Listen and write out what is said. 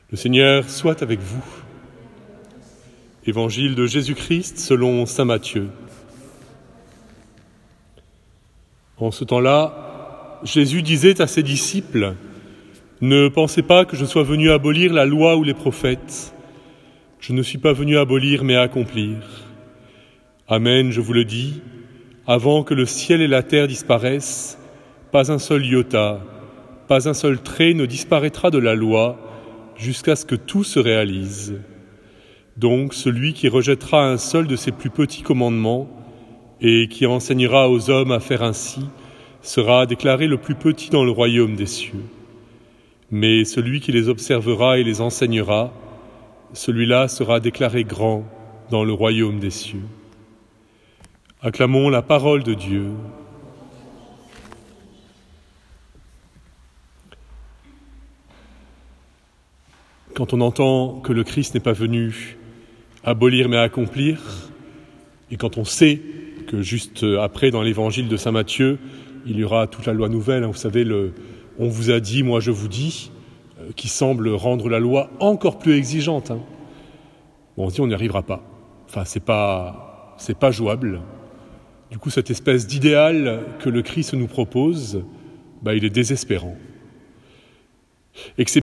Le Seigneur soit avec vous. Évangile de Jésus-Christ selon saint Matthieu. En ce temps-là, Jésus disait à ses disciples : « Ne pensez pas que je sois venu abolir la loi ou les prophètes. Je ne suis pas venu abolir, mais accomplir. Amen, je vous le dis, avant que le ciel et la terre disparaissent, pas un seul iota, pas un seul trait ne disparaîtra de la loi, jusqu'à ce que tout se réalise. Donc celui qui rejettera un seul de ces plus petits commandements et qui enseignera aux hommes à faire ainsi sera déclaré le plus petit dans le royaume des cieux. Mais celui qui les observera et les enseignera, celui-là sera déclaré grand dans le royaume des cieux. » Acclamons la parole de Dieu. Quand on entend que le Christ n'est pas venu abolir mais accomplir, et quand on sait que juste après, dans l'évangile de saint Matthieu, il y aura toute la loi nouvelle, vous savez, on vous a dit, moi je vous dis, qui semble rendre la loi encore plus exigeante. Bon, on se dit, on n'y arrivera pas. Enfin, c'est pas jouable. Du coup, cette espèce d'idéal que le Christ nous propose, il est désespérant. Et que c'est